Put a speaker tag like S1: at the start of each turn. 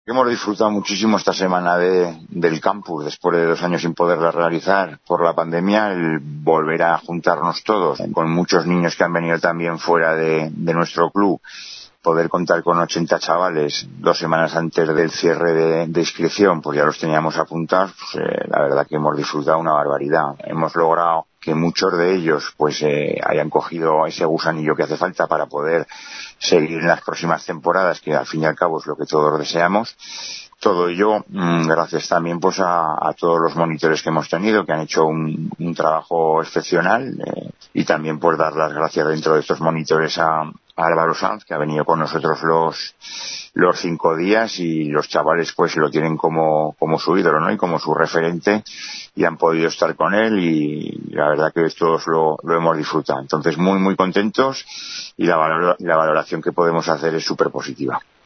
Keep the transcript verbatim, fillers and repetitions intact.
S1: Hemos disfrutado muchísimo esta semana de, del campus, después de dos años sin poderla realizar por la pandemia, el volver a juntarnos todos, con muchos niños que han venido también fuera de, de nuestro club, poder contar con ochenta chavales dos semanas antes del cierre de, de inscripción, pues ya los teníamos apuntados, pues, eh, la verdad que hemos disfrutado una barbaridad. Hemos logrado que muchos de ellos pues eh, hayan cogido ese gusanillo que hace falta para poder seguir en las próximas temporadas, que al fin y al cabo es lo que todos deseamos. Todo ello mmm, gracias también pues a, a todos los monitores que hemos tenido, que han hecho un, un trabajo excepcional, eh, y también pues dar las gracias dentro de estos monitores a, a Álvaro Sanz, que ha venido con nosotros los los cinco días, y los chavales pues lo tienen como como su ídolo, ¿no? Y como su referente, y han podido estar con él, y la verdad que todos lo, lo hemos disfrutado. Entonces muy muy contentos, y la, valor, la valoración que podemos hacer es súper positiva.